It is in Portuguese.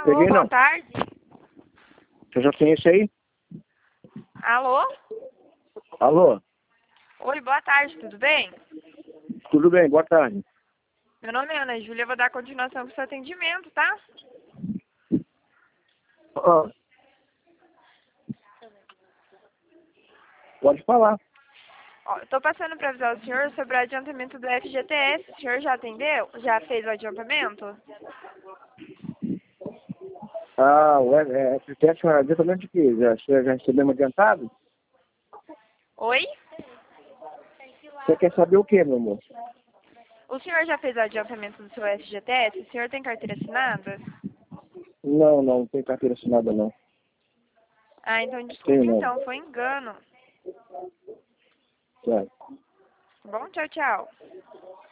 peguei, boa não. tarde. Você já tem esse aí? Alô? Alô? Oi, boa tarde, tudo bem? Tudo bem, boa tarde. Meu nome é Ana Júlia, eu vou dar continuação pro seu atendimento, tá? Ah, pode falar. Ó, eu tô passando para avisar o senhor sobre o adiantamento do FGTS. O senhor já atendeu? Já fez o adiantamento? Ah, você quer um adiantamento de quê? Já recebemos adiantado? Oi? Você quer saber o quê, meu amor? O senhor já fez o adiantamento do seu FGTS? O senhor tem carteira assinada? Não tem carteira assinada, não. Ah, então Tenho desculpe não. então, foi engano. Certo. Tá bom? Tchau, tchau.